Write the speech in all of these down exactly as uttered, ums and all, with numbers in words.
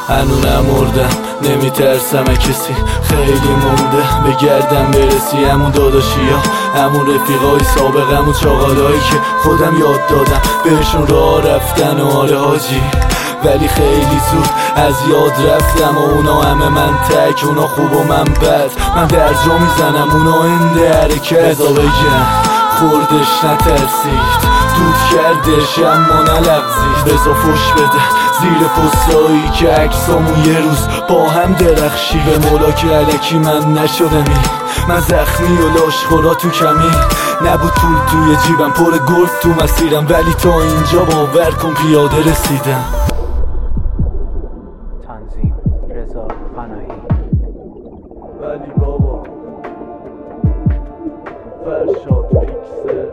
هنو نمردم نمیترسم کسی، خیلی مونده بگردم برسی. همون داداشی ها، همون رفیقای سابق، همون چاقالایی که خودم یاد دادم بهشون راه رفتن و آره حاجی، ولی خیلی زود از یاد رفتم و اونا همه من تک، اونا خوب و من بد، من درجا میزنم اونا انده حرکت. بذار بگم خوردش نترسید، دود کردش اما نلغزید. بذار فش بده زیر پستایی که عکسامون یه روز با هم درخشی. به مولا که علکی من نشدمی، من زخمی و لاشخورا تو کمی، نبود پول توی جیبم پر گلف تو مسیرم، ولی تا اینجا باور کن پیاده رسیدم. تنظیم رضا پناهی. ولی بابا فرشاد پیکسل.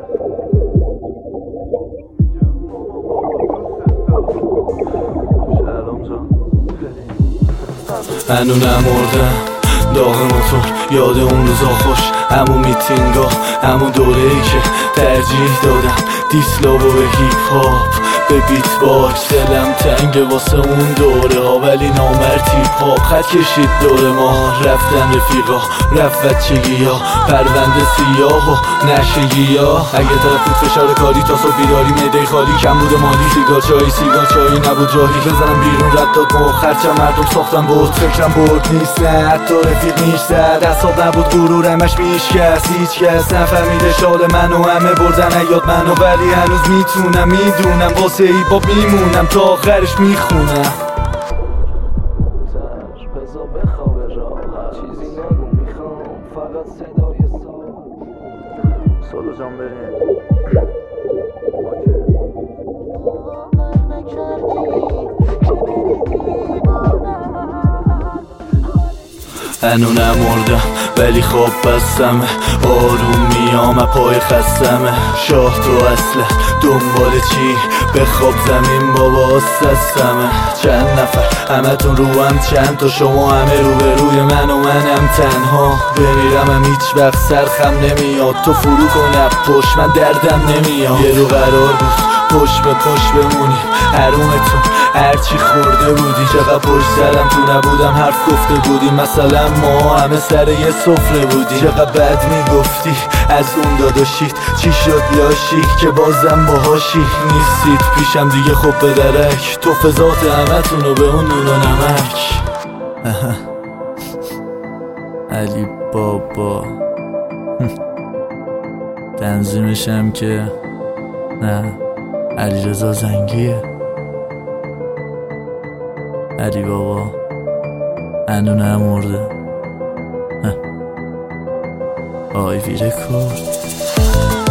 هنو نمردم داغ موتور، یاد اون روزا خوش، همون میتینگا، همون دوره‌ای که ترجیح دادم دیسلابو به هیپ هاپ، به بیت باکس. دلم تنگه واسه اون دوره ها، ولی نامرد تیپ هاپ خط کشید دور ما. رفتن رفیقا، رفت بچگی ها، پرونده سیاه و نشگی ها. اگه طرف بود فشار کاری تا صبح بیداری، میده خالی کم بود مالی، سیگار چایی سیگار چایی نبود جایی. بزنم بیرون رد داد مخ، خرچم مردم ساختم بود، فکرم برد نیست نه حتی رفیق میشتد. اصاب نبود غرورمش میشکست، هیچ کس نفهمیده شال منو، همه بردن ایاد منو، ولی هنوز میتونم میدونم واسه ای با میمونم تا آخرش میخونم. بذار بخوابه راحت، چیزی نگو میخوام فقط صدای سال. سولو جان بریم. هنو نمردم ولی خواب بستمه، آروم میام پای خستمه. شاه تو اصله دنبال چی؟ به خواب زمین بابا سستمه. چند نفر همه تون رو هم، چند تا شما همه رو به روی من و منم تنها. بمیرم هم هیچ وقت سرخم نمیاد، تو فرو کن پشت من دردم نمیاد. یه رو قرار بود پشت به پشت بمونیم، حرومتون هرچی خورده بودی. چقدر پشت سرم تو نبودم حرف گفته بودی، مثلا ما همه سر یه سفره بودی. چقدر بد میگفتی از اون داداشیت، چی شد لاشی که بازم باهاشی نیستید پیشم دیگه. خب به درک تو فضات همه تونو به اون نون و نمک. علی بابا تنظیمشم که نه علیرضا زنگیه. علی بابا هنو نمرده. آی وی رکورد.